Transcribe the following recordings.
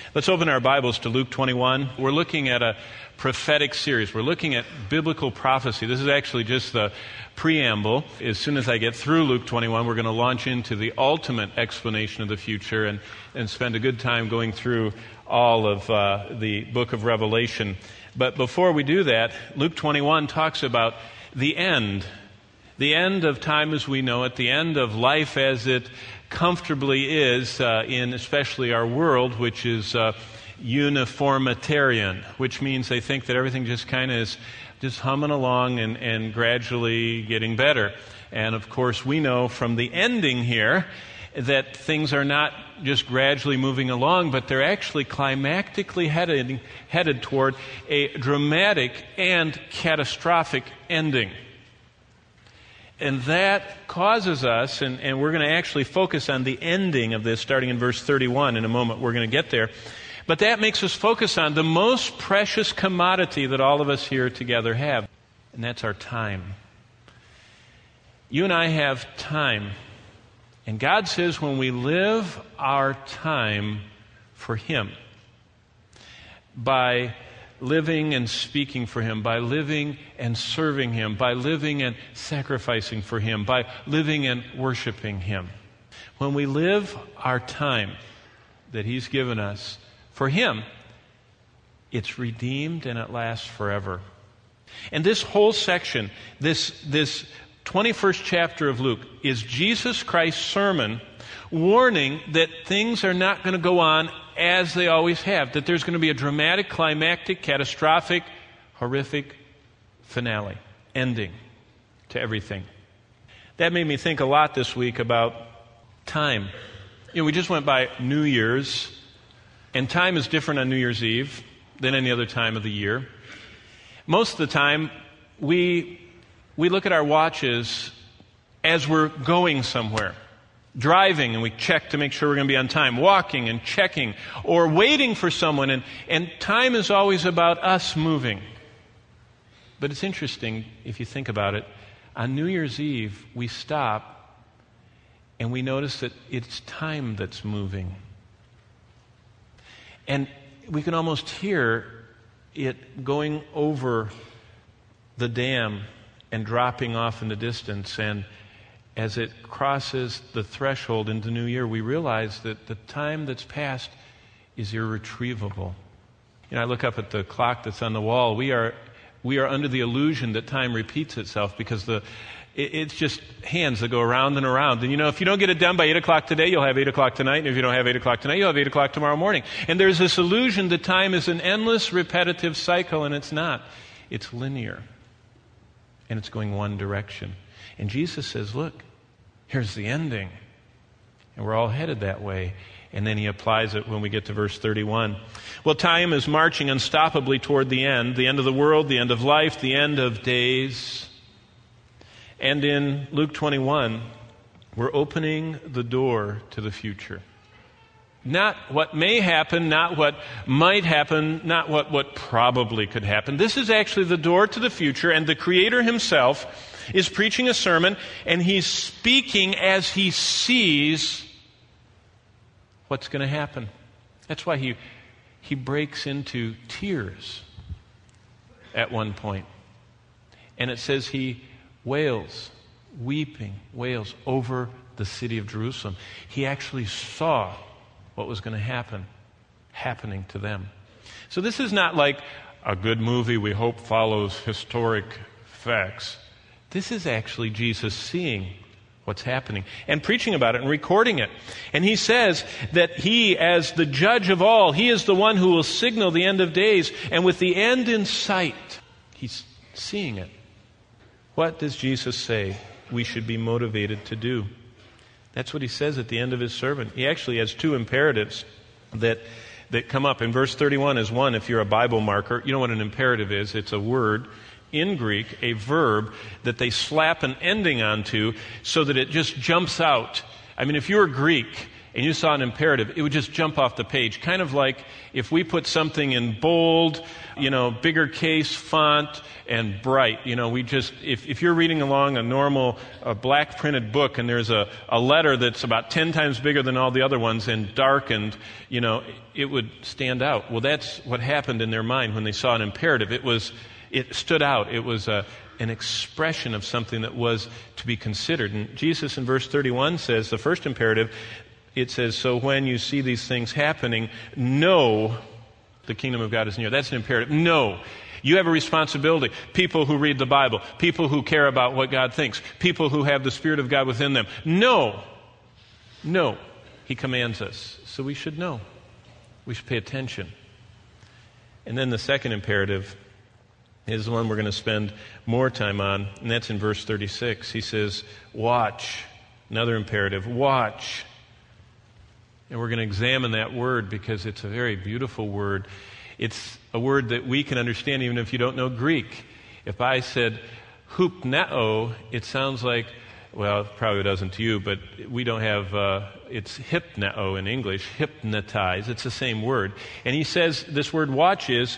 Let's open our Bibles to Luke 21. We're looking at a prophetic series. We're looking at biblical prophecy. This is actually just the preamble. As soon as I get through Luke 21, we're going to launch into the ultimate explanation of the future and spend a good time going through all of the book of Revelation. But before we do that, Luke 21 talks about the end of time as we know it, the end of life as it comfortably is in especially our world, which is uniformitarian, which means they think that everything just kind of is just humming along and gradually getting better. And of course, we know from the ending here that things are not just gradually moving along, but they're actually climactically headed toward a dramatic and catastrophic ending. And that causes us, and we're going to actually focus on the ending of this starting in verse 31 in a moment. We're going to get there. But that makes us focus on the most precious commodity that all of us here together have, and that's our time. You and I have time. And God says when we live our time for Him, by living and speaking for Him, by living and serving Him, by living and sacrificing for Him, by living and worshiping Him. When we live our time that He's given us for Him, it's redeemed and it lasts forever. And this whole section, this 21st chapter of Luke, is Jesus Christ's sermon warning that things are not going to go on as they always have, that there's going to be a dramatic, climactic, catastrophic, horrific finale, ending to everything. That made me think a lot this week about time. You know, we just went by New Year's, and time is different on New Year's Eve than any other time of the year. Most of the time, we look at our watches as we're going somewhere. Driving, and we check to make sure we're going to be on time. Walking and checking, or waiting for someone. And time is always about us moving. But it's interesting, if you think about it, on New Year's Eve, we stop and we notice that it's time that's moving. And we can almost hear it going over the dam and dropping off in the distance. And as it crosses the threshold into New Year, we realize that the time that's passed is irretrievable. You know, I look up at the clock that's on the wall. We are under the illusion that time repeats itself because it's just hands that go around and around. And you know, if you don't get it done by 8 o'clock today, you'll have 8 o'clock tonight. And if you don't have 8 o'clock tonight, you'll have 8 o'clock tomorrow morning. And there's this illusion that time is an endless, repetitive cycle, and it's not. It's linear. And it's going one direction. And Jesus says, look, here's the ending. And we're all headed that way. And then He applies it when we get to verse 31. Well, time is marching unstoppably toward the end of the world, the end of life, the end of days. And in Luke 21, we're opening the door to the future. Not what may happen, not what might happen, not what probably could happen. This is actually the door to the future, and the Creator Himself is preaching a sermon, and He's speaking as He sees what's going to happen. That's why he breaks into tears at one point. And it says He wails over the city of Jerusalem. He actually saw what was going to happen happening to them. So this is not like a good movie we hope follows historic facts. This is actually Jesus seeing what's happening and preaching about it and recording it. And He says that He, as the judge of all, He is the one who will signal the end of days. And with the end in sight, He's seeing it. What does Jesus say we should be motivated to do? That's what He says at the end of His sermon. He actually has two imperatives that come up. In verse 31 is one, if you're a Bible marker, you know what an imperative is. It's a word in Greek, a verb that they slap an ending onto so that it just jumps out. I mean, if you're Greek and you saw an imperative, it would just jump off the page. Kind of like if we put something in bold, bigger case font and bright. If you're reading along a normal black printed book and there's a letter that's about 10 times bigger than all the other ones and darkened, it would stand out. Well, that's what happened in their mind when they saw an imperative. It stood out. It was an expression of something that was to be considered. And Jesus in verse 31 says, the first imperative, it says, so when you see these things happening, know the kingdom of God is near. That's an imperative. Know. You have a responsibility. People who read the Bible, people who care about what God thinks, people who have the Spirit of God within them. Know. Know. He commands us. So we should know. We should pay attention. And then the second imperative is the one we're going to spend more time on, and that's in verse 36. He says, watch. Another imperative, watch. And we're going to examine that word because it's a very beautiful word. It's a word that we can understand even if you don't know Greek. If I said hupneo, it sounds like, well, it probably doesn't to you, but we don't have, it's hypneo in English, hypnotize. It's the same word. And he says this word watch is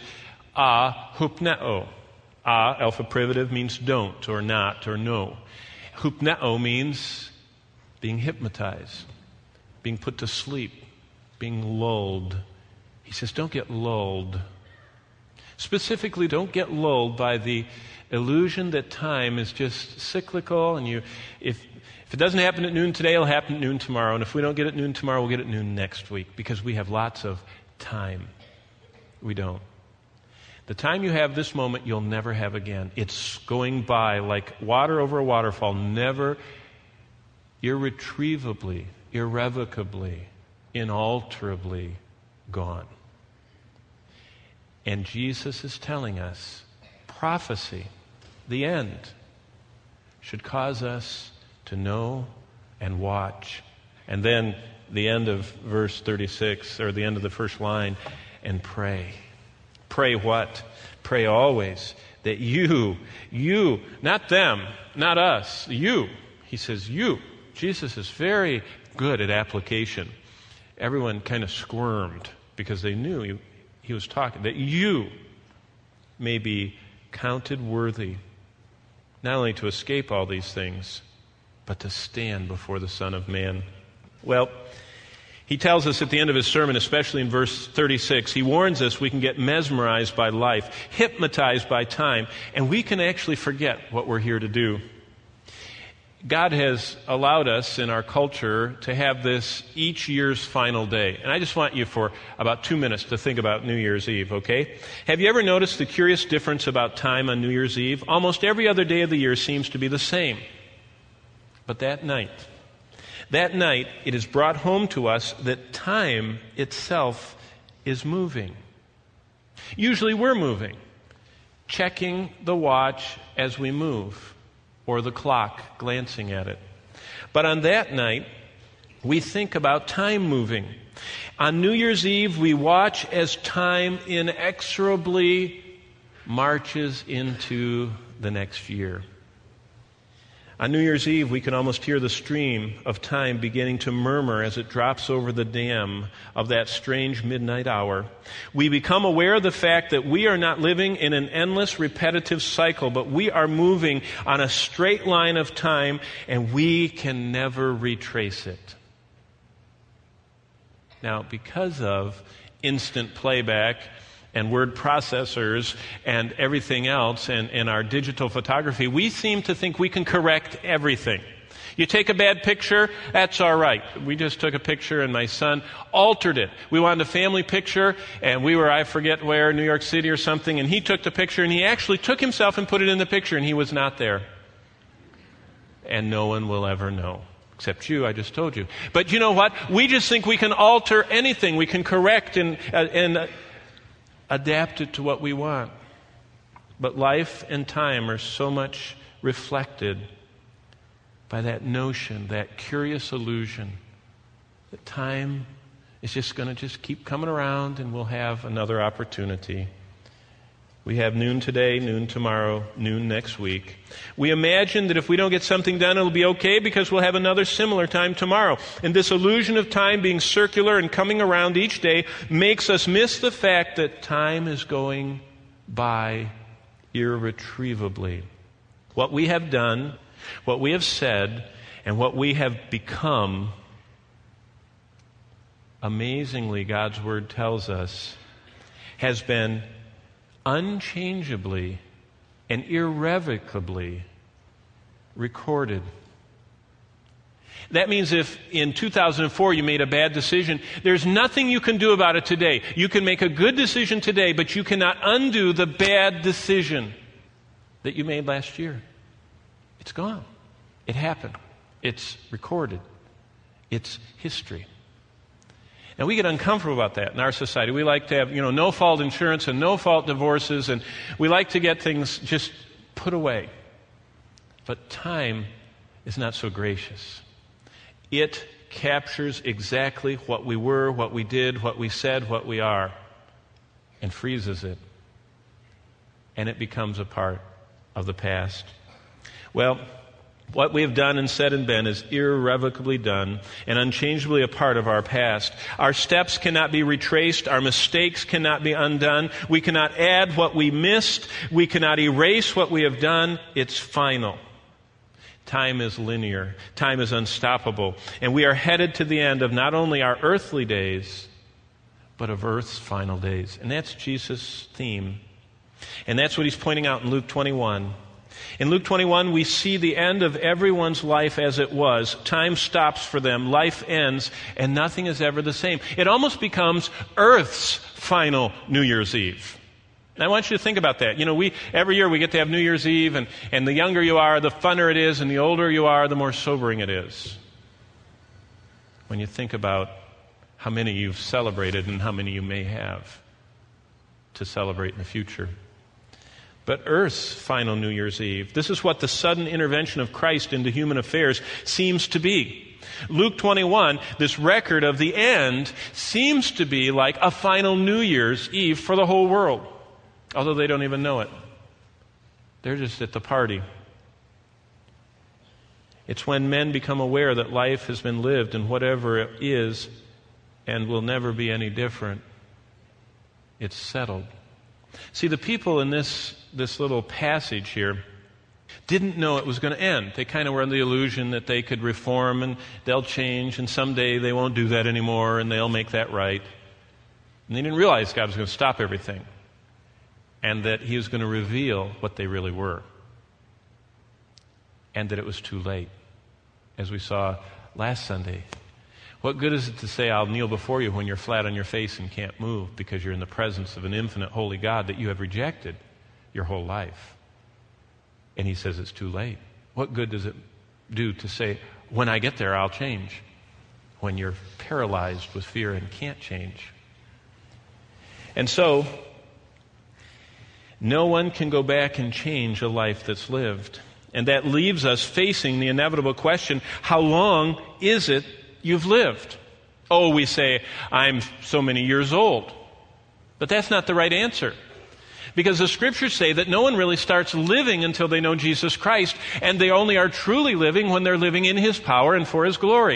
hupneo. Alpha privative, means don't or not or no. Hupneo means being hypnotized, being put to sleep, being lulled. He says, don't get lulled. Specifically, don't get lulled by the illusion that time is just cyclical, and if it doesn't happen at noon today, it'll happen at noon tomorrow, and if we don't get it at noon tomorrow, we'll get it at noon next week, because we have lots of time. We don't. The time you have this moment, you'll never have again. It's going by like water over a waterfall, never, irretrievably, irrevocably, inalterably gone. And Jesus is telling us, prophecy, the end, should cause us to know and watch. And then the end of verse 36, or the end of the first line, and pray. Pray what? Pray always that you, not them, not us, you. He says you. Jesus is very good at application. Everyone kind of squirmed because they knew he was talking. That you may be counted worthy, not only to escape all these things, but to stand before the Son of Man. Well, he tells us at the end of his sermon, especially in verse 36, he warns us we can get mesmerized by life, hypnotized by time, and we can actually forget what we're here to do. God has allowed us in our culture to have this each year's final day. And I just want you for about 2 minutes to think about New Year's Eve, okay? Have you ever noticed the curious difference about time on New Year's Eve? Almost every other day of the year seems to be the same. But that night, it is brought home to us that time itself is moving. Usually we're moving, checking the watch as we move, or the clock, glancing at it. But on that night, we think about time moving. On New Year's Eve, we watch as time inexorably marches into the next year. On New Year's Eve, we can almost hear the stream of time beginning to murmur as it drops over the dam of that strange midnight hour. We become aware of the fact that we are not living in an endless, repetitive cycle, but we are moving on a straight line of time, and we can never retrace it. Now, because of instant playback and word processors and everything else and our digital photography, we seem to think we can correct everything. You take a bad picture, that's all right. We just took a picture and my son altered it. We wanted a family picture and we were, I forget where, New York City or something, and he took the picture and he actually took himself and put it in the picture and he was not there. And no one will ever know. Except you, I just told you. But you know what? We just think we can alter anything. We can correct and adapt it to what we want. But life and time are so much reflected by that notion, that curious illusion, that time is just going to just keep coming around and we'll have another opportunity. We have noon today, noon tomorrow, noon next week. We imagine that if we don't get something done, it'll be okay because we'll have another similar time tomorrow. And this illusion of time being circular and coming around each day makes us miss the fact that time is going by irretrievably. What we have done, what we have said, and what we have become, amazingly, God's Word tells us, has been unchangeably and irrevocably recorded. That means if in 2004 you made a bad decision, there's nothing you can do about it today. You can make a good decision today, but you cannot undo the bad decision that you made last year. It's gone. It happened. It's recorded. It's history. And we get uncomfortable about that in our society. We like to have, no-fault insurance and no-fault divorces, and we like to get things just put away. But time is not so gracious. It captures exactly what we were, what we did, what we said, what we are, and freezes it. And it becomes a part of the past. Well, what we have done and said and been is irrevocably done and unchangeably a part of our past. Our steps cannot be retraced. Our mistakes cannot be undone. We cannot add what we missed. We cannot erase what we have done. It's final. Time is linear. Time is unstoppable. And we are headed to the end of not only our earthly days, but of earth's final days. And that's Jesus' theme. And that's what he's pointing out in Luke 21. In Luke 21, we see the end of everyone's life as it was. Time stops for them, life ends, and nothing is ever the same. It almost becomes Earth's final New Year's Eve. And I want you to think about that. Every year we get to have New Year's Eve, and the younger you are, the funner it is, and the older you are, the more sobering it is. When you think about how many you've celebrated and how many you may have to celebrate in the future. But Earth's final New Year's Eve, this is what the sudden intervention of Christ into human affairs seems to be. Luke 21, this record of the end, seems to be like a final New Year's Eve for the whole world, although they don't even know it. They're just at the party. It's when men become aware that life has been lived and whatever it is and will never be any different, it's settled. See, the people in this little passage here didn't know it was going to end. They kind of were under the illusion that they could reform and they'll change and someday they won't do that anymore and they'll make that right. And they didn't realize God was going to stop everything and that he was going to reveal what they really were. And that it was too late. As we saw last Sunday, what good is it to say, I'll kneel before you when you're flat on your face and can't move because you're in the presence of an infinite holy God that you have rejected your whole life? And he says it's too late. What good does it do to say, when I get there, I'll change, when you're paralyzed with fear and can't change? And so, no one can go back and change a life that's lived. And that leaves us facing the inevitable question, how long is it you've lived? Oh, we say, I'm so many years old. But that's not the right answer. Because the Scriptures say that no one really starts living until they know Jesus Christ, and they only are truly living when they're living in his power and for his glory.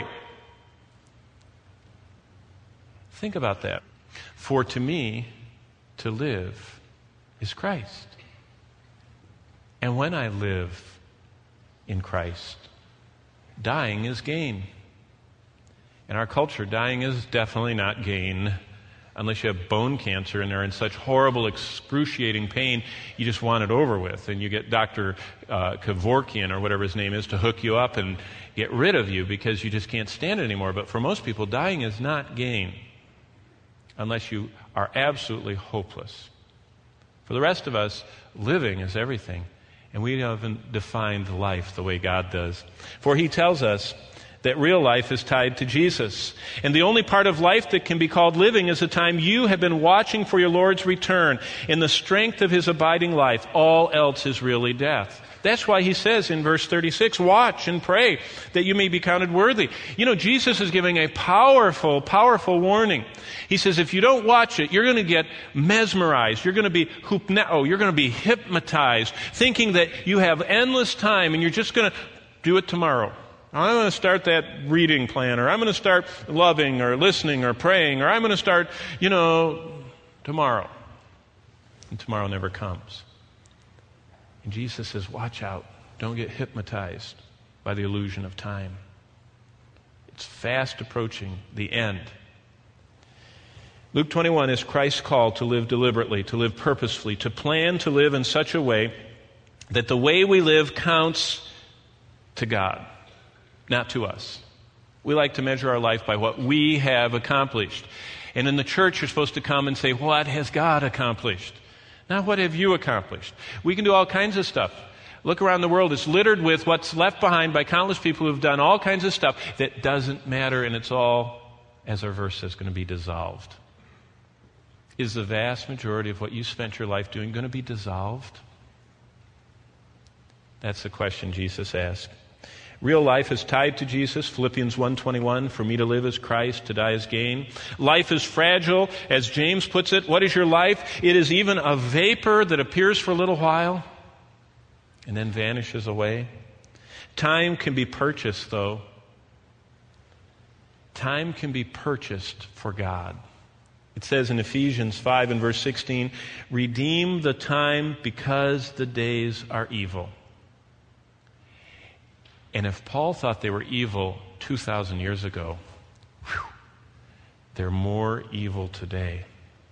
Think about that. For to me, to live is Christ. And when I live in Christ, dying is gain. In our culture, dying is definitely not gain unless you have bone cancer and are in such horrible, excruciating pain, you just want it over with. And you get Dr. Kevorkian, or whatever his name is, to hook you up and get rid of you because you just can't stand it anymore. But for most people, dying is not gain unless you are absolutely hopeless. For the rest of us, living is everything. And we haven't defined life the way God does. For he tells us that real life is tied to Jesus. And the only part of life that can be called living is the time you have been watching for your Lord's return in the strength of His abiding life. All else is really death. That's why He says in verse 36, watch and pray that you may be counted worthy. You know, Jesus is giving a powerful, powerful warning. He says if you don't watch it, you're going to get mesmerized. You're going to be you're going to be hypnotized, thinking that you have endless time and you're just going to do it tomorrow. I'm going to start that reading plan, or I'm going to start loving or listening or praying, or I'm going to start, tomorrow. And tomorrow never comes. And Jesus says, watch out. Don't get hypnotized by the illusion of time. It's fast approaching the end. Luke 21 is Christ's call to live deliberately, to live purposefully, to plan to live in such a way that the way we live counts to God, not to us. We like to measure our life by what we have accomplished. And in the church, you're supposed to come and say, what has God accomplished? Not what have you accomplished? We can do all kinds of stuff. Look around the world. It's littered with what's left behind by countless people who've done all kinds of stuff that doesn't matter, and it's all, as our verse says, going to be dissolved. Is the vast majority of what you spent your life doing going to be dissolved? That's the question Jesus asked. Real life is tied to Jesus. Philippians 1:21, for me to live is Christ, to die is gain. Life is fragile, as James puts it. What is your life? It is even a vapor that appears for a little while and then vanishes away. Time can be purchased, though. Time can be purchased for God. It says in Ephesians 5 and verse 16, redeem the time because the days are evil. And if Paul thought they were evil 2,000 years ago, they're more evil today.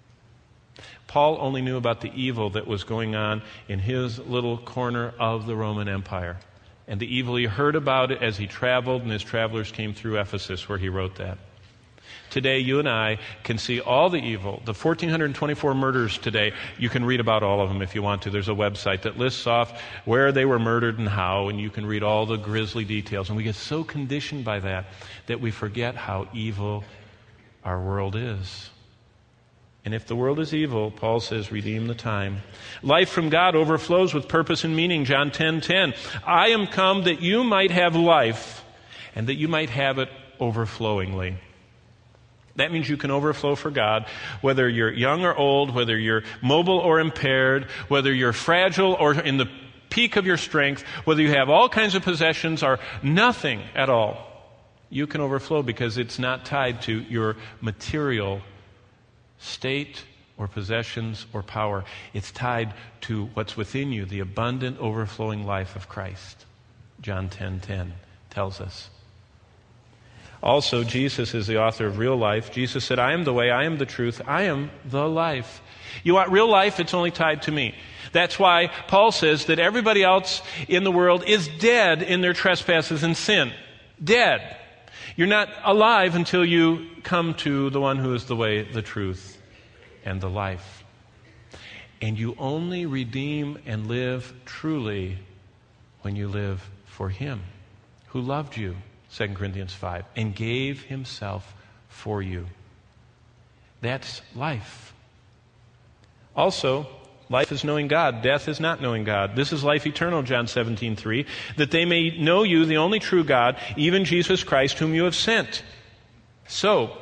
Paul only knew about the evil that was going on in his little corner of the Roman Empire. And the evil he heard about it as he traveled, and his travelers came through Ephesus where he wrote that. Today, you and I can see all the evil. The 1,424 murders today, you can read about all of them if you want to. There's a website that lists off where they were murdered and how, and you can read all the grisly details. And we get so conditioned by that we forget how evil our world is. And if the world is evil, Paul says, redeem the time. Life from God overflows with purpose and meaning. John 10:10. I am come that you might have life, and that you might have it overflowingly. That means you can overflow for God, whether you're young or old, whether you're mobile or impaired, whether you're fragile or in the peak of your strength, whether you have all kinds of possessions or nothing at all. You can overflow because it's not tied to your material state or possessions or power. It's tied to what's within you, the abundant, overflowing life of Christ. John 10:10 tells us. Also, Jesus is the author of real life. Jesus said, I am the way, I am the truth, I am the life. You want real life? It's only tied to me. That's why Paul says that everybody else in the world is dead in their trespasses and sin. Dead. You're not alive until you come to the one who is the way, the truth, and the life. And you only redeem and live truly when you live for Him who loved you. 2 Corinthians 5, and gave Himself for you. That's life. Also, life is knowing God. Death is not knowing God. This is life eternal, John 17:3, that they may know you, the only true God, even Jesus Christ, whom you have sent. So,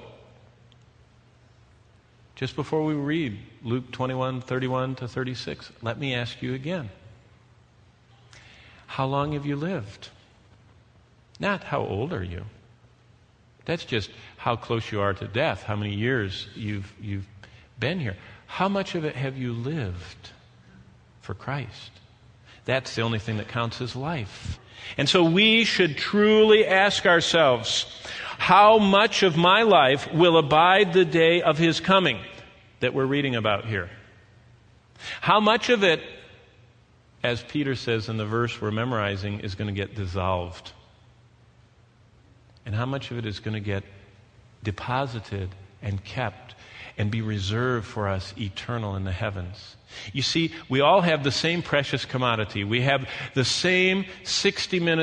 just before we read Luke 21:31-36, let me ask you again. How long have you lived? Not how old are you. That's just how close you are to death, how many years you've been here. How much of it have you lived for Christ? That's the only thing that counts as life. And so we should truly ask ourselves, how much of my life will abide the day of His coming that we're reading about here? How much of it, as Peter says in the verse we're memorizing, is going to get dissolved? And how much of it is going to get deposited and kept and be reserved for us eternal in the heavens? You see, we all have the same precious commodity. We have the same 60 minutes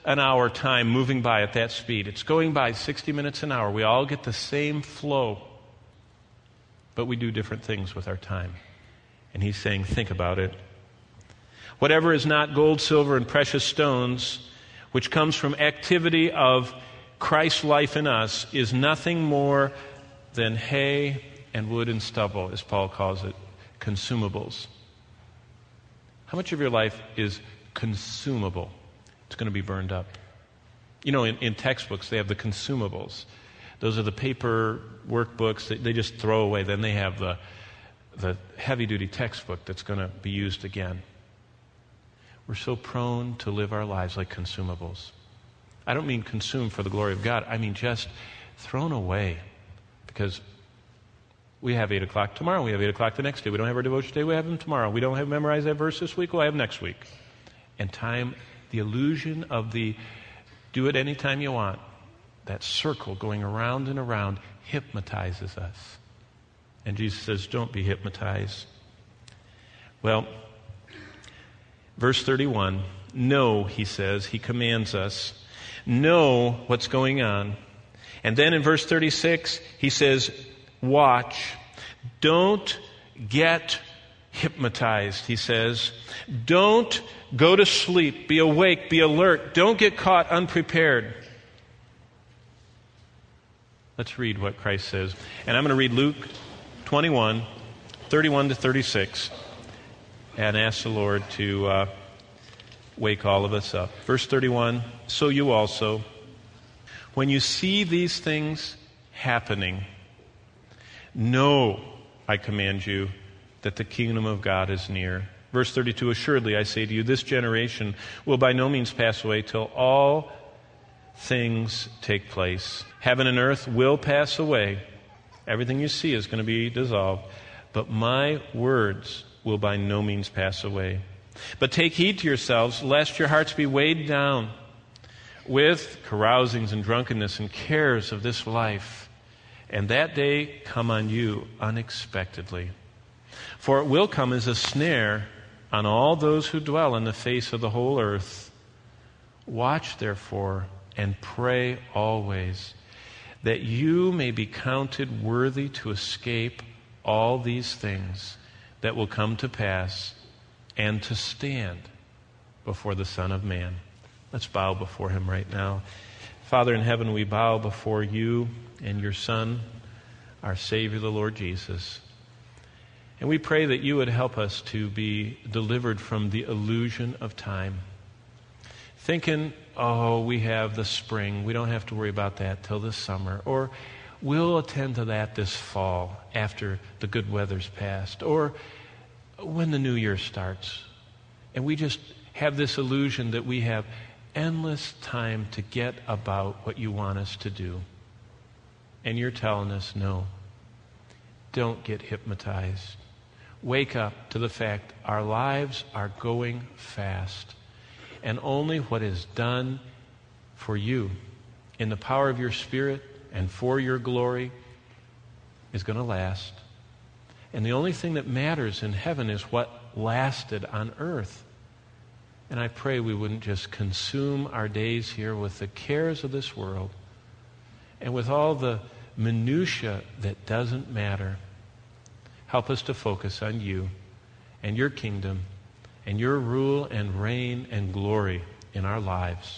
an hour time moving by at that speed. It's going by 60 minutes an hour. We all get the same flow, but we do different things with our time. And he's saying, think about it. Whatever is not gold, silver, and precious stones, which comes from activity of Christ's life in us, is nothing more than hay and wood and stubble, as Paul calls it, consumables. How much of your life is consumable? It's going to be burned up. You know, in textbooks, they have the consumables. Those are the paper workbooks that they just throw away. Then they have the heavy-duty textbook that's going to be used again. We're so prone to live our lives like consumables. I don't mean consumed for the glory of God. I mean just thrown away. Because we have 8 o'clock tomorrow. We have 8 o'clock the next day. We don't have our devotion today. We have them tomorrow. We don't have memorized that verse this week. We'll have next week. And time, the illusion of the do it anytime you want, that circle going around and around hypnotizes us. And Jesus says, don't be hypnotized. Well, verse 31, know, he says, he commands us, know what's going on. And then in verse 36, he says, watch. Don't get hypnotized, he says. Don't go to sleep. Be awake. Be alert. Don't get caught unprepared. Let's read what Christ says. And I'm going to read Luke 21, 31 to 36, and ask the Lord to wake all of us up. Verse 31, so you also, when you see these things happening, know, I command you, that the kingdom of God is near. Verse 32, assuredly I say to you, this generation will by no means pass away till all things take place. Heaven and earth will pass away. Everything you see is going to be dissolved. But my words will by no means pass away. But take heed to yourselves, lest your hearts be weighed down with carousings and drunkenness and cares of this life, and that day come on you unexpectedly. For it will come as a snare on all those who dwell on the face of the whole earth. Watch, therefore, and pray always, that you may be counted worthy to escape all these things that will come to pass and to stand before the Son of Man. Let's bow before him right now. Father in heaven, we bow before you and your Son, our Savior, the Lord Jesus. And we pray that you would help us to be delivered from the illusion of time. Thinking, oh, we have the spring. We don't have to worry about that till this summer. Or we'll attend to that this fall after the good weather's passed. Or when the new year starts. And we just have this illusion that we have endless time to get about what you want us to do. And you're telling us, no, don't get hypnotized. Wake up to the fact our lives are going fast. And only what is done for you in the power of your Spirit and for your glory is going to last. And the only thing that matters in heaven is what lasted on earth. And I pray we wouldn't just consume our days here with the cares of this world and with all the minutia that doesn't matter. Help us to focus on you and your kingdom and your rule and reign and glory in our lives.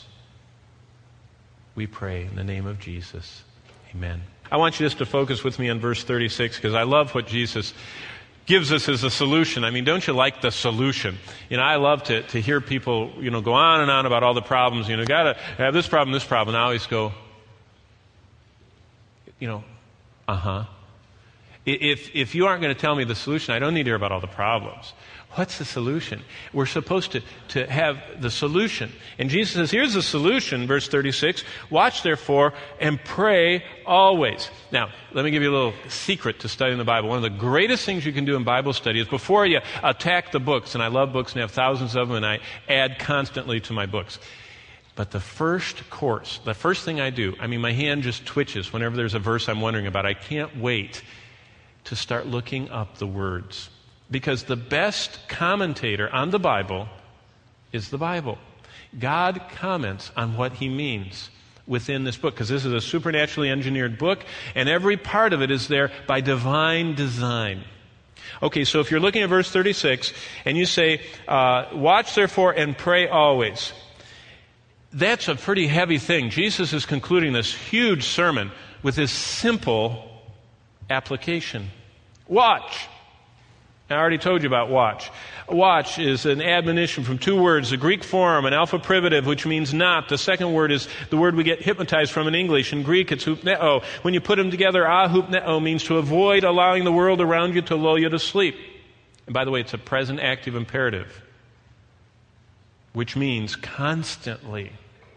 We pray in the name of Jesus. Amen. I want you just to focus with me on verse 36 because I love what Jesus gives us as a solution. I mean, don't you like the solution? You know, I love to hear people, go on and on about all the problems. Got to have this problem, this problem. And I always go, If you aren't going to tell me the solution, I don't need to hear about all the problems. What's the solution? We're supposed to have the solution. And Jesus says, here's the solution, verse 36. Watch, therefore, and pray always. Now, let me give you a little secret to studying the Bible. One of the greatest things you can do in Bible study is before you attack the books, and I love books and have thousands of them, and I add constantly to my books. But the first course, the first thing I do, my hand just twitches whenever there's a verse I'm wondering about. I can't wait to start looking up the words. Because the best commentator on the Bible is the Bible. God comments on what he means within this book, because this is a supernaturally engineered book, and every part of it is there by divine design. Okay, so if you're looking at verse 36, and you say, watch therefore and pray always. That's a pretty heavy thing. Jesus is concluding this huge sermon with this simple application. Watch. I already told you about watch. Watch is an admonition from two words, the Greek form, an alpha privative, which means not. The second word is the word we get hypnotized from in English. In Greek, it's hupneo. When you put them together, hupneo means to avoid allowing the world around you to lull you to sleep. And by the way, it's a present active imperative, which means constantly,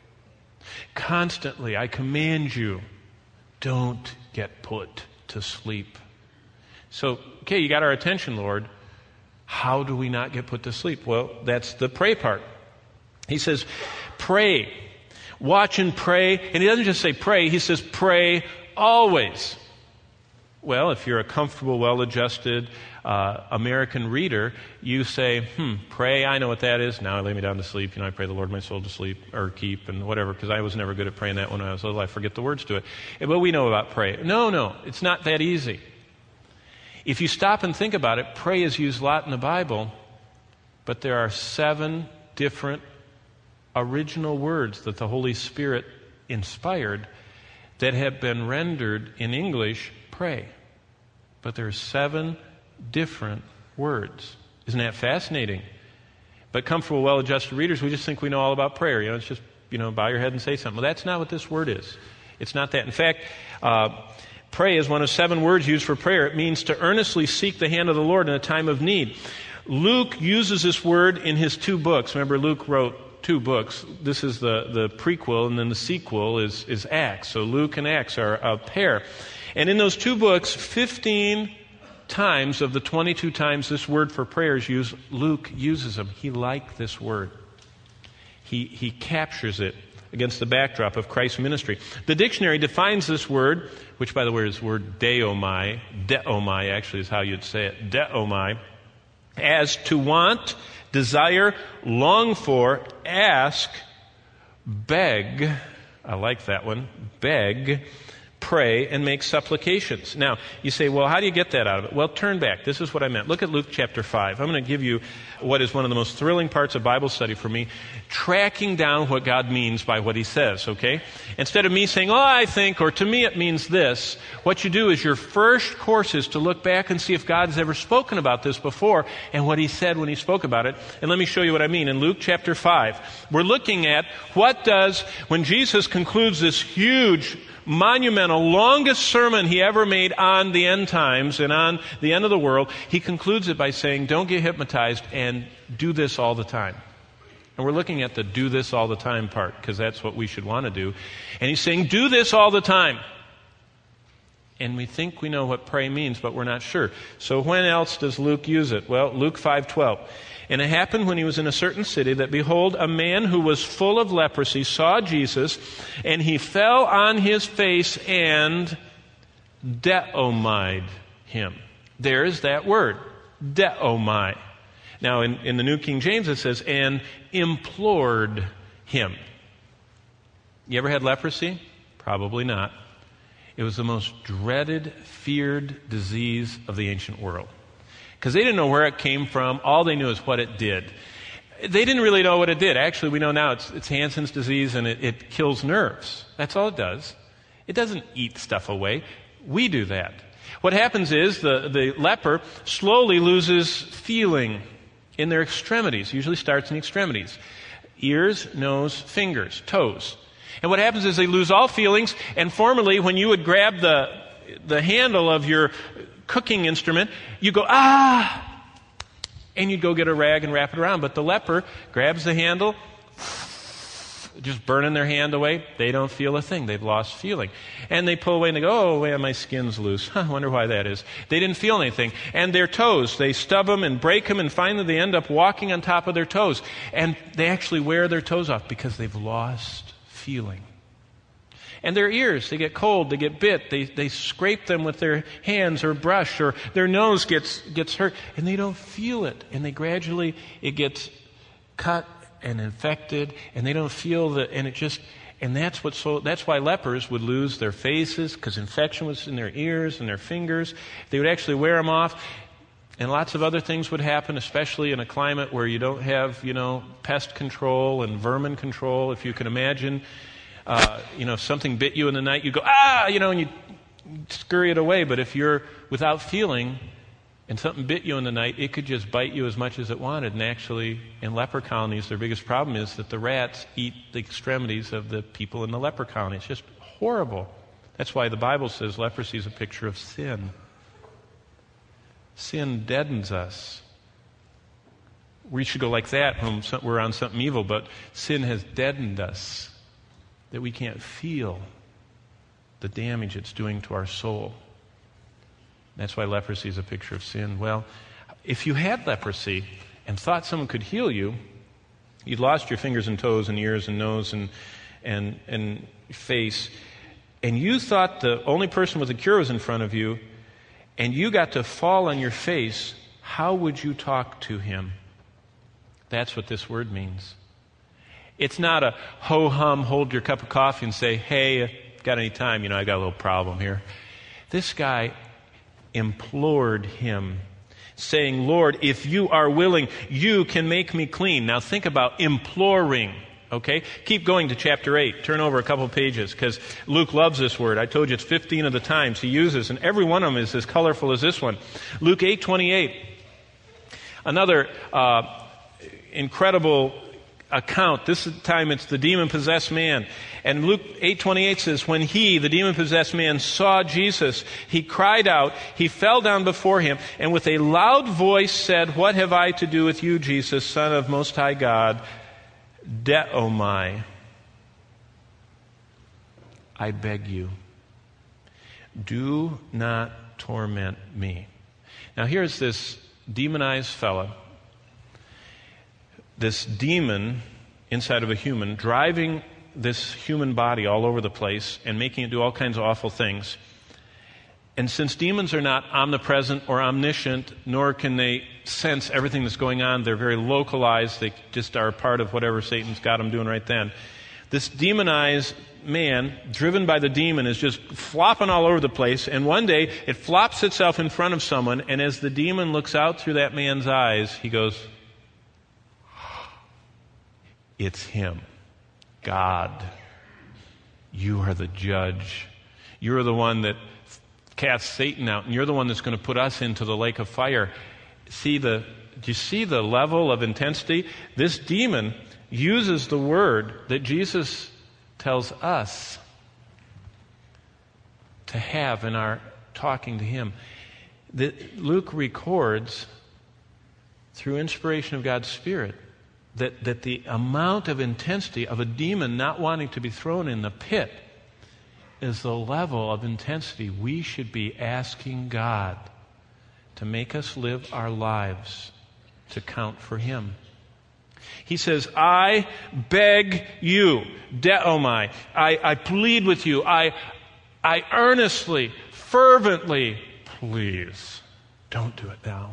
I command you, don't get put to sleep. So, okay, you got our attention, Lord. How do we not get put to sleep? Well, that's the pray part. He says, pray. Watch and pray. And he doesn't just say pray, he says pray always. Well, if you're a comfortable, well-adjusted American reader, you say, pray, I know what that is. Now I lay me down to sleep. I pray the Lord my soul to sleep or keep and whatever, because I was never good at praying that when I was little. I forget the words to it. But we know about pray. No, it's not that easy. If you stop and think about it, pray is used a lot in the Bible, but there are 7 different original words that the Holy Spirit inspired that have been rendered in English, pray. But there are 7 different words. Isn't that fascinating? But comfortable, well-adjusted readers, we just think we know all about prayer. It's just, bow your head and say something. Well, that's not what this word is. It's not that. In fact, pray is one of 7 words used for prayer. It means to earnestly seek the hand of the Lord in a time of need. Luke uses this word in his 2 books. Remember, Luke wrote 2 books. This is the prequel, and then the sequel is Acts. So Luke and Acts are a pair. And in those 2 books, 15 times of the 22 times this word for prayer is used, Luke uses them. He liked this word. He captures it against the backdrop of Christ's ministry. The dictionary defines this word, which by the way is the word deomai actually is how you'd say it, deomai, as to want, desire, long for, ask, beg, I like that one, beg, pray, and make supplications. Now, you say, well, how do you get that out of it? Well, turn back. This is what I meant. Look at Luke chapter 5. I'm going to give you what is one of the most thrilling parts of Bible study for me, tracking down what God means by what he says, okay? Instead of me saying, I think, or to me it means this, what you do is your first course is to look back and see if God has ever spoken about this before and what he said when he spoke about it. And let me show you what I mean. In Luke chapter 5, we're looking at when Jesus concludes this huge, monumental, longest sermon he ever made on the end times and on the end of the world, he concludes it by saying, don't get hypnotized and do this all the time. And we're looking at the do this all the time part, because that's what we should want to do. And he's saying, do this all the time. And we think we know what pray means, but we're not sure. So when else does Luke use it? Well, Luke 5:12. And it happened when he was in a certain city that, behold, a man who was full of leprosy saw Jesus, and he fell on his face and deomai'd him. There's that word, deomai. Now, in the New King James it says, and implored him. You ever had leprosy? Probably not. It was the most dreaded, feared disease of the ancient world. Because they didn't know where it came from. All they knew is what it did. They didn't really know what it did. Actually, we know now it's Hansen's disease, and it kills nerves. That's all it does. It doesn't eat stuff away. We do that. What happens is the leper slowly loses feeling in their extremities. Usually starts in the extremities. Ears, nose, fingers, toes. And what happens is they lose all feelings, and formerly when you would grab the handle of your cooking instrument, you go, and you'd go get a rag and wrap it around. But the leper grabs the handle, just burning their hand away. They don't feel a thing. They've lost feeling. And they pull away and they go, my skin's loose. I wonder why that is. They didn't feel anything. And their toes, they stub them and break them, and finally they end up walking on top of their toes. And they actually wear their toes off because they've lost feeling. And their ears, they get cold, they get bit, they scrape them with their hands or brush, or their nose gets hurt, and they don't feel it. And it gets cut and infected, and they don't feel that's why lepers would lose their faces, because infection was in their ears and their fingers. They would actually wear them off, and lots of other things would happen, especially in a climate where you don't have, pest control and vermin control. If you can imagine, if something bit you in the night, you go, and you scurry it away. But if you're without feeling and something bit you in the night, it could just bite you as much as it wanted. And actually, in leper colonies, their biggest problem is that the rats eat the extremities of the people in the leper colony. It's just horrible. That's why the Bible says leprosy is a picture of sin. Sin deadens us. We should go like that when we're on something evil, but sin has deadened us, that we can't feel the damage it's doing to our soul. That's why leprosy is a picture of sin. Well, if you had leprosy and thought someone could heal you, you'd lost your fingers and toes and ears and nose and face, and you thought the only person with a cure was in front of you, and you got to fall on your face, how would you talk to him? That's what this word means. It's not a ho-hum, hold your cup of coffee and say, hey, got any time? I got a little problem here. This guy implored him, saying, Lord, if you are willing, you can make me clean. Now think about imploring. Okay? Keep going to chapter 8. Turn over a couple pages, because Luke loves this word. I told you it's 15 of the times he uses, and every one of them is as colorful as this one. Luke 8:28. Another incredible account. This time it's the demon-possessed man. And Luke 8:28 says, when he, the demon-possessed man, saw Jesus, he cried out, he fell down before him, and with a loud voice said, what have I to do with you, Jesus, Son of Most High God? Deomai, I beg you, do not torment me. Now here's this demonized fella, this demon inside of a human, driving this human body all over the place and making it do all kinds of awful things. And since demons are not omnipresent or omniscient, nor can they sense everything that's going on, they're very localized. They just are a part of whatever Satan's got them doing right then. This demonized man, driven by the demon, is just flopping all over the place. And one day, it flops itself in front of someone, and as the demon looks out through that man's eyes, he goes, it's him. God, you are the judge. You're the one that cast Satan out, and you're the one that's going to put us into the lake of fire. Do you see the level of intensity? This demon uses the word that Jesus tells us to have in our talking to him. That Luke records through inspiration of God's Spirit that the amount of intensity of a demon not wanting to be thrown in the pit is the level of intensity we should be asking God to make us live our lives to count for him. He says, I beg you, deomai, I plead with you, I earnestly, fervently, please, don't do it now.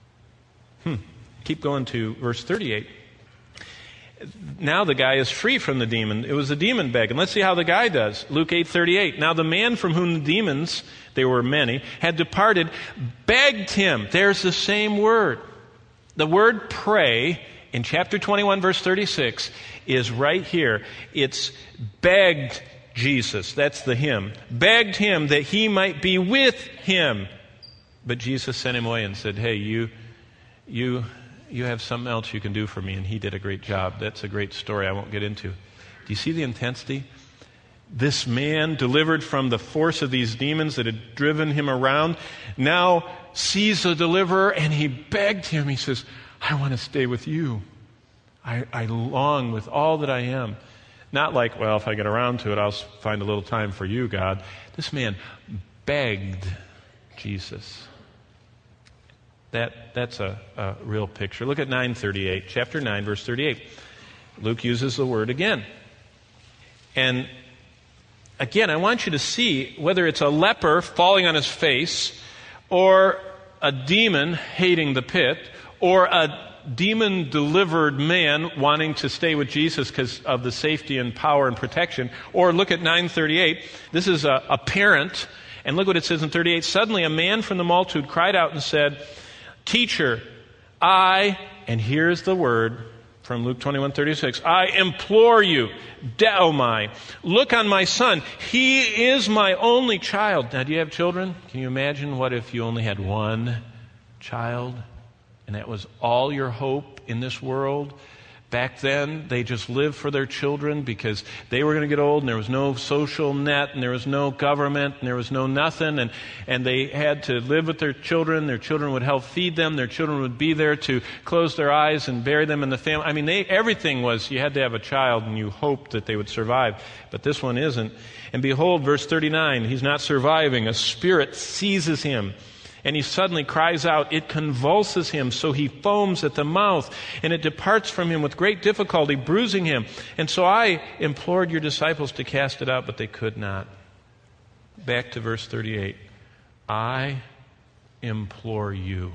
Keep going to verse 38. Now the guy is free from the demon. It was a demon begging. Let's see how the guy does. Luke 8:38. Now the man from whom the demons, they were many, had departed, begged him. There's the same word. The word pray in chapter 21, verse 36 is right here. It's begged Jesus. That's the him. Begged him that he might be with him. But Jesus sent him away and said, hey, you have something else you can do for me. And he did a great job. That's a great story I won't get into. Do you see the intensity? This man, delivered from the force of these demons that had driven him around, now sees the deliverer, and he begged him. He says, I want to stay with you. I long with all that I am. Not like, well, if I get around to it, I'll find a little time for you, God. This man begged Jesus. That's a real picture. Look at 9:38, chapter 9, verse 38. Luke uses the word again. And again, I want you to see whether it's a leper falling on his face, or a demon hating the pit, or a demon-delivered man wanting to stay with Jesus because of the safety and power and protection. Or look at 9:38. This is a parent. And look what it says in 38. Suddenly a man from the multitude cried out and said, "Teacher, and here's the word from Luke 21:36, I implore you, Deomai, look on my son. He is my only child." Now, do you have children? Can you imagine what if you only had one child and that was all your hope in this world? Back then, they just lived for their children because they were going to get old and there was no social net and there was no government and there was no nothing. And they had to live with their children. Their children would help feed them. Their children would be there to close their eyes and bury them in the family. I mean, everything was, you had to have a child and you hoped that they would survive. But this one isn't. And behold, verse 39, he's not surviving. A spirit seizes him. And he suddenly cries out. It convulses him, so he foams at the mouth, and it departs from him with great difficulty, bruising him. And so I implored your disciples to cast it out, but they could not. Back to verse 38. I implore you.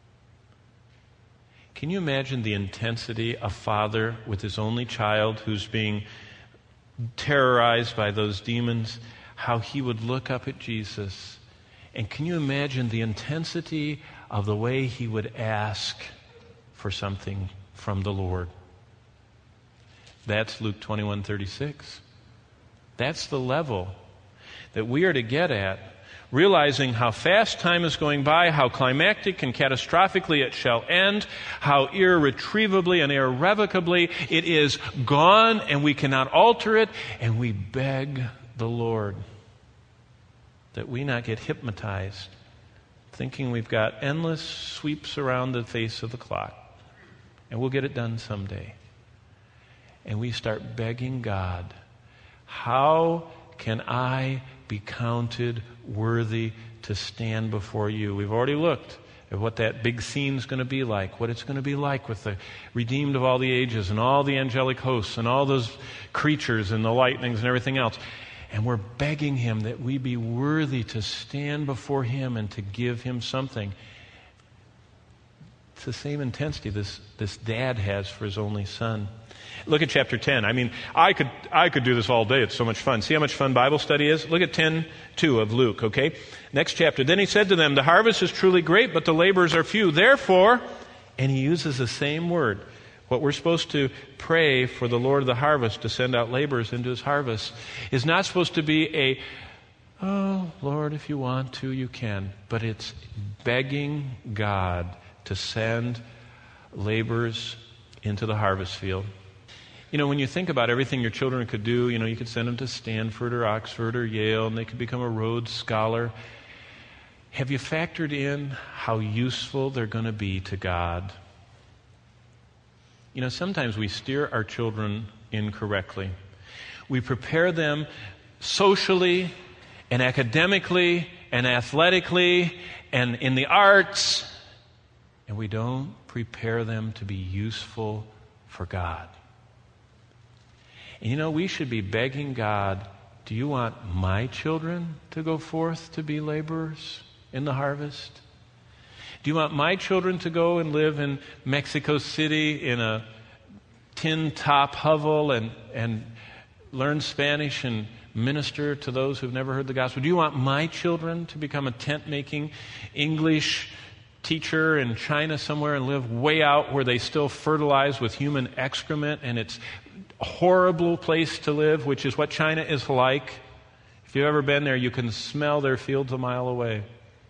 Can you imagine the intensity of father with his only child who's being terrorized by those demons? How he would look up at Jesus. And can you imagine the intensity of the way he would ask for something from the Lord? That's Luke 21:36. That's the level that we are to get at, realizing how fast time is going by, how climactic and catastrophically it shall end, how irretrievably and irrevocably it is gone and we cannot alter it, and we beg the Lord that we not get hypnotized, thinking we've got endless sweeps around the face of the clock, and we'll get it done someday. And we start begging God, how can I be counted worthy to stand before you? We've already looked at what that big scene's going to be like, what it's going to be like with the redeemed of all the ages and all the angelic hosts and all those creatures and the lightnings and everything else. And we're begging him that we be worthy to stand before him and to give him something. It's the same intensity this dad has for his only son. Look at chapter 10. I mean, I could do this all day. It's so much fun. See how much fun Bible study is? Look at 10:2 of Luke, okay? Next chapter. Then he said to them, the harvest is truly great, but the laborers are few. Therefore, and he uses the same word, what we're supposed to pray for the Lord of the harvest to send out laborers into his harvest is not supposed to be oh, Lord, if you want to, you can. But it's begging God to send laborers into the harvest field. You know, when you think about everything your children could do, you know, you could send them to Stanford or Oxford or Yale, and they could become a Rhodes Scholar. Have you factored in how useful they're going to be to God? You know, sometimes we steer our children incorrectly. We prepare them socially and academically and athletically and in the arts, and we don't prepare them to be useful for God. And you know, we should be begging God, do you want my children to go forth to be laborers in the harvest? Do you want my children to go and live in Mexico City in a tin top hovel and learn Spanish and minister to those who've never heard the gospel? Do you want my children to become a tent-making English teacher in China somewhere and live way out where they still fertilize with human excrement and it's a horrible place to live, which is what China is like? If you've ever been there, you can smell their fields a mile away.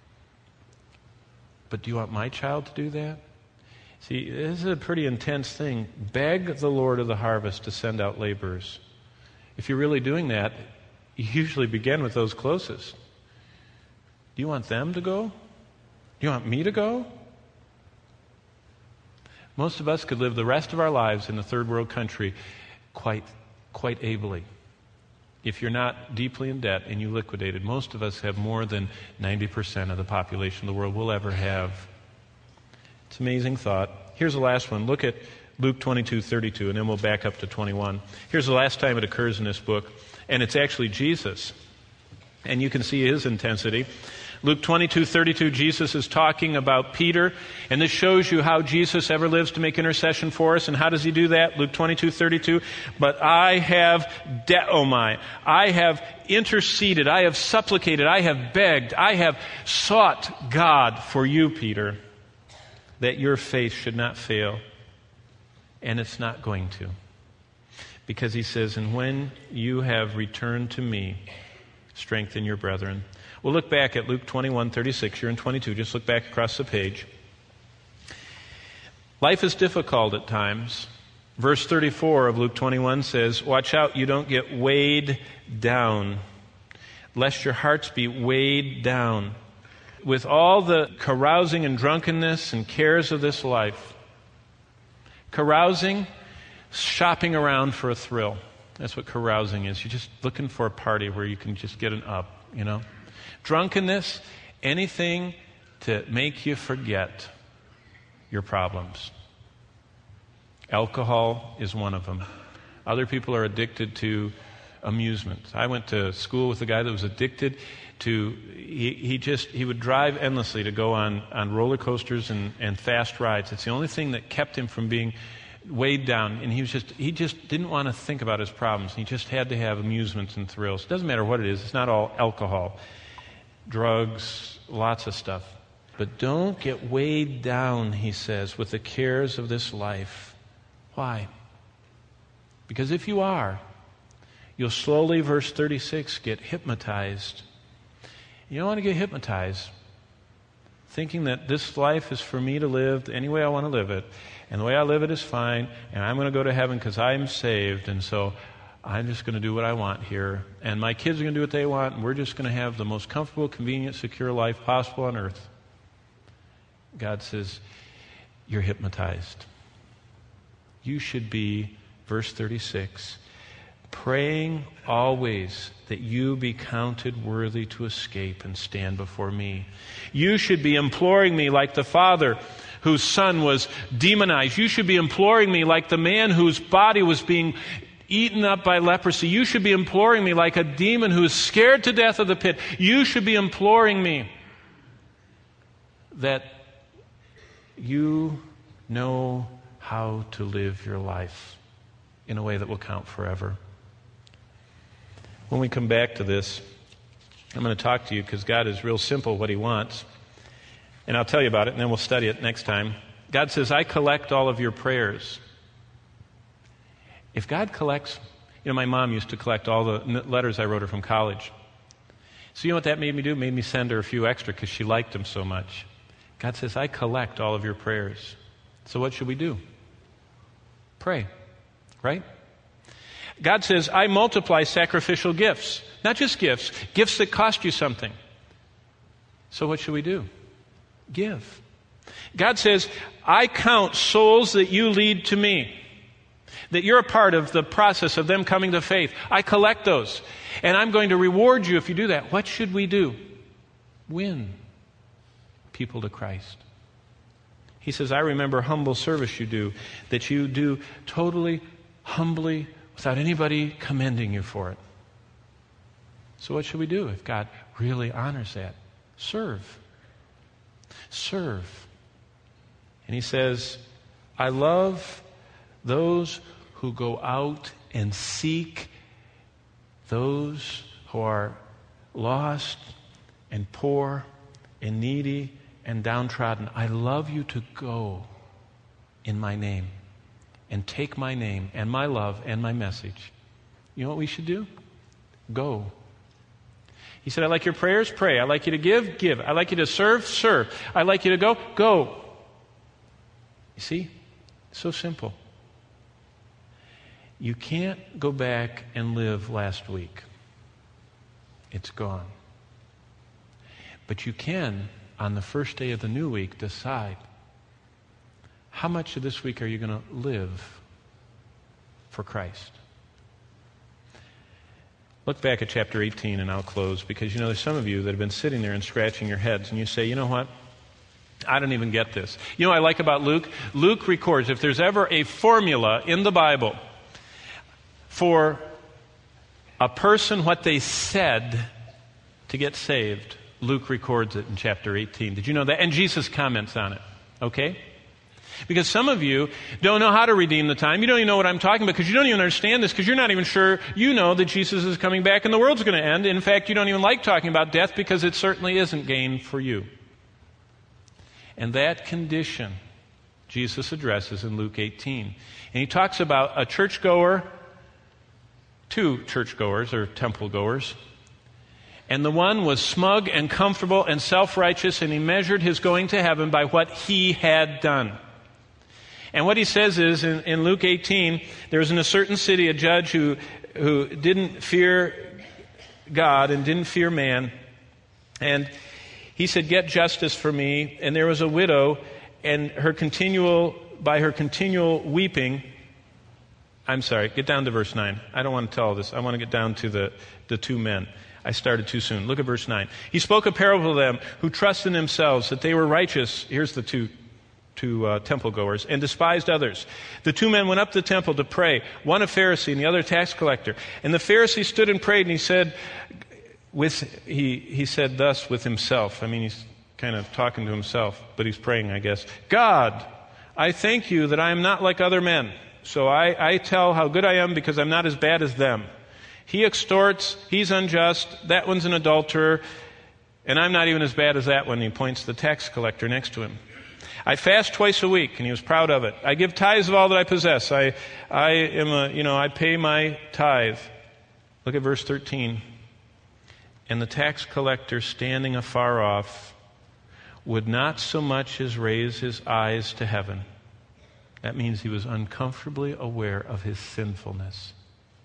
But do you want my child to do that? See, this is a pretty intense thing. Beg the Lord of the harvest to send out laborers. If you're really doing that, you usually begin with those closest. Do you want them to go? Do you want me to go? Most of us could live the rest of our lives in a third world country quite ably. If you're not deeply in debt and you liquidated, most of us have more than 90% of the population the world will ever have. It's an amazing thought. Here's the last one. Look at Luke 22:32, and then we'll back up to 21. Here's the last time it occurs in this book, and it's actually Jesus. And you can see his intensity. Luke 22:32, Jesus is talking about Peter, and this shows you how Jesus ever lives to make intercession for us. And how does he do that? Luke 22:32, but I have deomai, I have interceded, I have supplicated, I have begged, I have sought God for you, Peter, that your faith should not fail. And it's not going to. Because he says, and when you have returned to me, strengthen your brethren. We'll look back at Luke 21:36. You're in 22. Just look back across the page. Life is difficult at times. Verse 34 of Luke 21 says, watch out you don't get weighed down, lest your hearts be weighed down with all the carousing and drunkenness and cares of this life. Carousing, shopping around for a thrill. That's what carousing is. You're just looking for a party where you can just get an up, you know. Drunkenness, anything to make you forget your problems. Alcohol is one of them. Other people are addicted to amusement. I went to school with a guy that was addicted to, he would drive endlessly to go on roller coasters and fast rides. It's the only thing that kept him from being weighed down, and he just didn't want to think about his problems. He just had to have amusements and thrills. It doesn't matter what it is. It's not all alcohol. Drugs, lots of stuff. But don't get weighed down, he says, with the cares of this life. Why? Because if you are, you'll slowly, verse 36, get hypnotized. You don't want to get hypnotized thinking that this life is for me to live any way I want to live it, and the way I live it is fine, and I'm going to go to heaven because I'm saved, and so I'm just going to do what I want here, and my kids are going to do what they want, and we're just going to have the most comfortable, convenient, secure life possible on earth. God says, you're hypnotized. You should be, verse 36, praying always that you be counted worthy to escape and stand before me. You should be imploring me like the father whose son was demonized. You should be imploring me like the man whose body was being eaten up by leprosy. You should be imploring me like a demon who is scared to death of the pit. You should be imploring me that you know how to live your life in a way that will count forever. When we come back to this, I'm going to talk to you because God is real simple what He wants. And I'll tell you about it, and then we'll study it next time. God says, I collect all of your prayers. If God collects, my mom used to collect all the letters I wrote her from college. So you know what that made me do? It made me send her a few extra because she liked them so much. God says, I collect all of your prayers. So what should we do? Pray, right? God says, I multiply sacrificial gifts. Not just gifts, gifts that cost you something. So what should we do? Give. God says, I count souls that you lead to me, that you're a part of the process of them coming to faith. I collect those, and I'm going to reward you if you do that. What should we do? Win people to Christ. He says, I remember humble service you do, that you do totally, humbly, without anybody commending you for it. So what should we do if God really honors that? Serve. Serve. And He says, I love those who go out and seek those who are lost and poor and needy and downtrodden. I love you to go in my name and take my name and my love and my message. You know what we should do? Go. He said, I like your prayers, pray. I like you to give, give. I like you to serve, serve. I like you to go, go. You see? So simple. You can't go back and live last week. It's gone. But you can, on the first day of the new week, decide how much of this week are you going to live for Christ. Look back at chapter 18 and I'll close, because there's some of you that have been sitting there and scratching your heads and you say, you know what? I don't even get this. You know what I like about Luke? Luke records, if there's ever a formula in the Bible for a person, what they said to get saved, Luke records it in chapter 18. Did you know that? And Jesus comments on it. Okay? Because some of you don't know how to redeem the time. You don't even know what I'm talking about because you don't even understand this because you're not even sure you know that Jesus is coming back and the world's going to end. In fact, you don't even like talking about death because it certainly isn't gain for you. And that condition Jesus addresses in Luke 18. And he talks about a churchgoer, two churchgoers or temple goers. And the one was smug and comfortable and self-righteous, and he measured his going to heaven by what he had done. And what he says is, in Luke 18, there was in a certain city a judge who didn't fear God and didn't fear man. And he said, "Get justice for me." And there was a widow, and by her continual weeping, I'm sorry, get down to verse 9. I don't want to tell all this. I want to get down to the two men. I started too soon. Look at verse 9. He spoke a parable to them who trust in themselves that they were righteous. Here's the two temple goers, and despised others. The two men went up to the temple to pray, one a Pharisee and the other a tax collector. And the Pharisee stood and prayed, and he said thus with himself. I mean, he's kind of talking to himself, but he's praying, I guess. "God, I thank you that I am not like other men. So I tell how good I am because I'm not as bad as them. He extorts, he's unjust, that one's an adulterer, and I'm not even as bad as that one." He points to the tax collector next to him. "I fast twice a week," and he was proud of it. "I give tithes of all that I possess. I pay my tithe." Look at verse 13. "And the tax collector, standing afar off, would not so much as raise his eyes to heaven." That means he was uncomfortably aware of his sinfulness.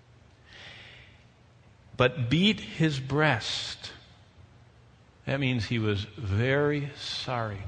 "But beat his breast." That means he was very sorry.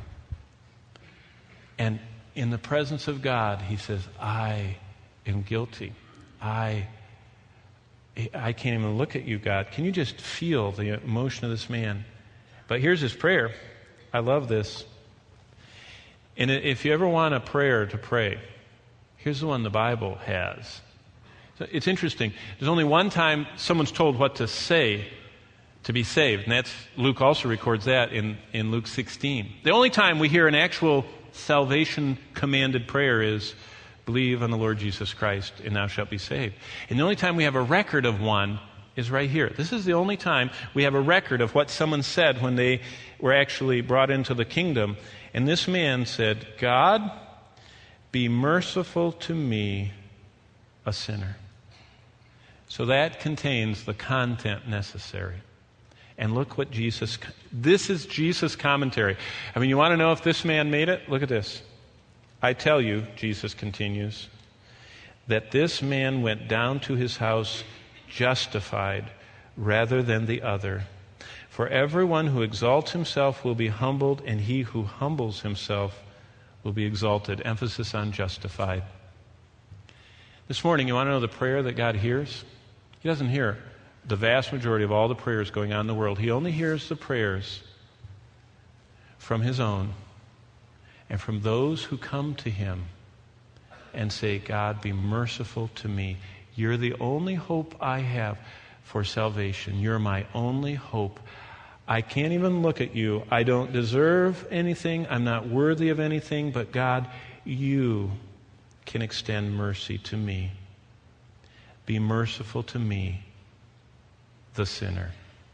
And in the presence of God, he says, "I am guilty. I can't even look at you, God." Can you just feel the emotion of this man? But here's his prayer. I love this. And if you ever want a prayer to pray, here's the one the Bible has. So it's interesting. There's only one time someone's told what to say to be saved, and that's Luke also records that in Luke 16. The only time we hear an actual salvation commanded prayer is, "Believe on the Lord Jesus Christ, and thou shalt be saved." And the only time we have a record of one is right here. This is the only time we have a record of what someone said when they were actually brought into the kingdom. And this man said, "God, be merciful to me, a sinner." So that contains the content necessary. And look what this is Jesus' commentary. I mean, you want to know if this man made it? Look at this. "I tell you," Jesus continues, "that this man went down to his house justified rather than the other. For everyone who exalts himself will be humbled, and he who humbles himself will be exalted." Emphasis on justified. This morning, you want to know the prayer that God hears? He doesn't hear the vast majority of all the prayers going on in the world. He only hears the prayers from his own and from those who come to him and say, "God, be merciful to me. You're the only hope I have for salvation. You're my only hope. I can't even look at you. I don't deserve anything. I'm not worthy of anything. But God, you can extend mercy to me. Be merciful to me, the sinner."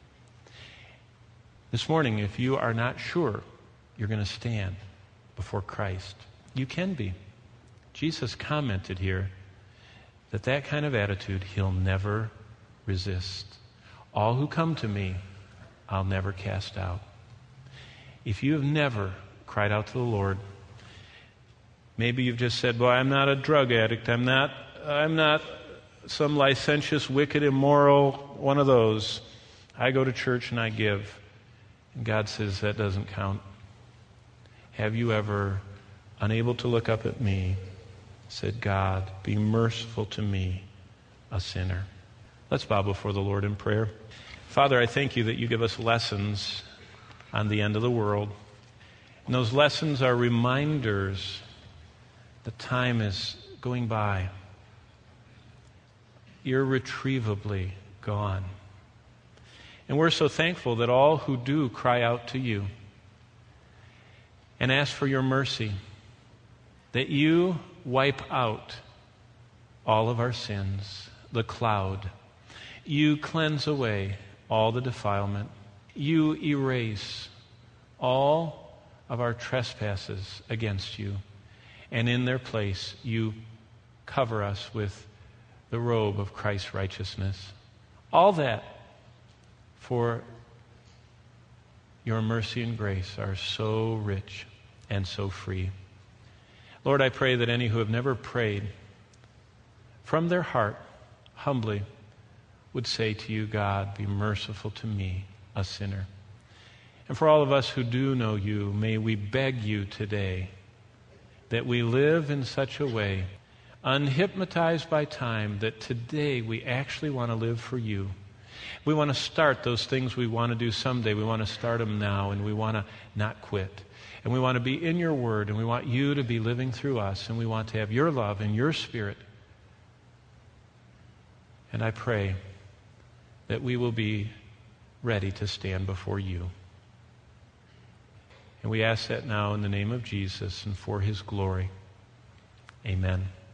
This morning, if you are not sure you're going to stand before Christ, you can be. Jesus commented here that kind of attitude he'll never resist. "All who come to me, I'll never cast out." If you have never cried out to the Lord, maybe you've just said, "Boy, I'm not a drug addict. I'm not some licentious, wicked, immoral one of those. I go to church and I give." And God says, that doesn't count. Have you ever, unable to look up at me, said, "God, be merciful to me, a sinner"? Let's bow before the Lord in prayer. Father, I thank you that you give us lessons on the end of the world. And those lessons are reminders that time is going by, irretrievably gone. And we're so thankful that all who do cry out to you and ask for your mercy, that you wipe out all of our sins, the cloud. You cleanse away all the defilement. You erase all of our trespasses against you. And in their place, you cover us with the robe of Christ's righteousness. All that for your mercy and grace are so rich and so free. Lord, I pray that any who have never prayed from their heart, humbly, would say to you, God, be merciful to me, a sinner. And for all of us who do know you, may we beg you today that we live in such a way, unhypnotized by time, that today we actually want to live for you. We want to start those things we want to do someday. We want to start them now, and we want to not quit. And we want to be in your word, and we want you to be living through us, and we want to have your love and your spirit. And I pray that we will be ready to stand before you. And we ask that now in the name of Jesus and for his glory. Amen.